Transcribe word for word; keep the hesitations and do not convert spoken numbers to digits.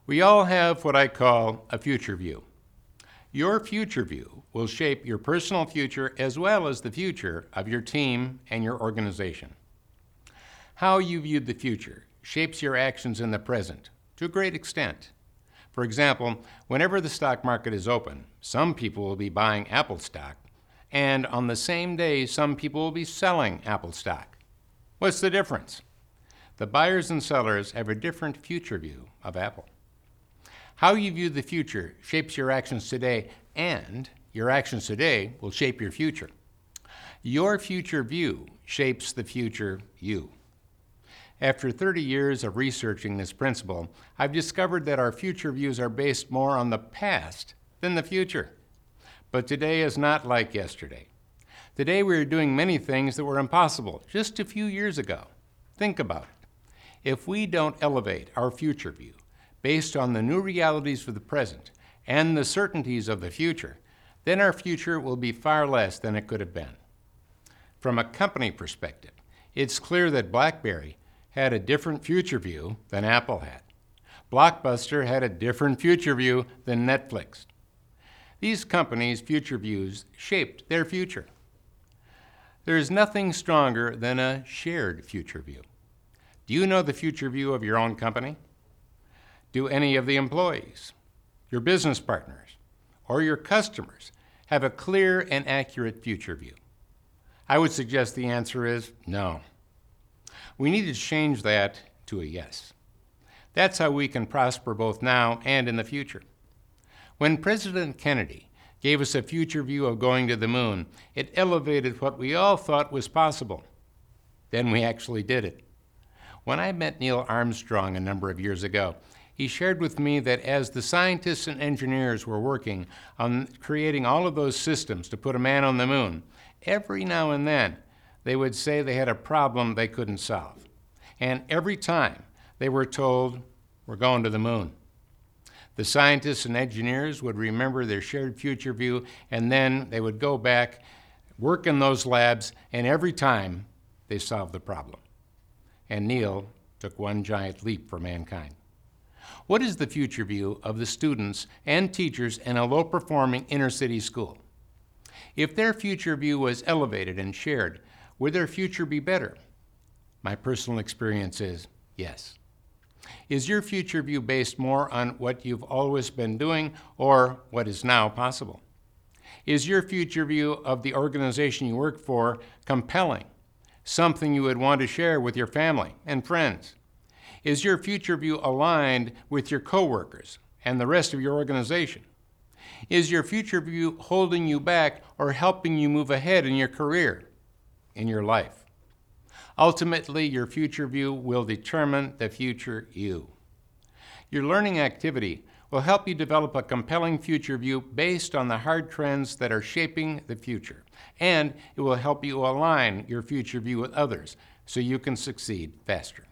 We all have what I call a future view. Your future view will shape your personal future as well as the future of your team and your organization. How you view the future shapes your actions in the present to a great extent. For example, whenever the stock market is open, some people will be buying Apple stock, and on the same day, some people will be selling Apple stock. What's the difference? The buyers and sellers have a different future view of Apple. How you view the future shapes your actions today, and your actions today will shape your future. Your future view shapes the future you. After thirty years of researching this principle, I've discovered that our future views are based more on the past than the future. But today is not like yesterday. Today we are doing many things that were impossible just a few years ago. Think about it. If we don't elevate our future view based on the new realities of the present and the certainties of the future, then our future will be far less than it could have been. From a company perspective, it's clear that BlackBerry had a different future view than Apple had. Blockbuster had a different future view than Netflix. These companies' future views shaped their future. There is nothing stronger than a shared future view. Do you know the future view of your own company? Do any of the employees, your business partners, or your customers have a clear and accurate future view? I would suggest the answer is no. We need to change that to a yes. That's how we can prosper both now and in the future. When President Kennedy gave us a future view of going to the moon, it elevated what we all thought was possible. Then we actually did it. When I met Neil Armstrong a number of years ago, he shared with me that as the scientists and engineers were working on creating all of those systems to put a man on the moon, every now and then they would say they had a problem they couldn't solve. And every time they were told, "We're going to the moon." The scientists and engineers would remember their shared future view, and then they would go back, work in those labs, and every time they solved the problem. And Neil took one giant leap for mankind. What is the future view of the students and teachers in a low-performing inner-city school? If their future view was elevated and shared, would their future be better? My personal experience is yes. Is your future view based more on what you've always been doing or what is now possible? Is your future view of the organization you work for compelling, something you would want to share with your family and friends? Is your future view aligned with your coworkers and the rest of your organization? Is your future view holding you back or helping you move ahead in your career, in your life? Ultimately, your future view will determine the future you. Your learning activity will help you develop a compelling future view based on the hard trends that are shaping the future, and it will help you align your future view with others so you can succeed faster.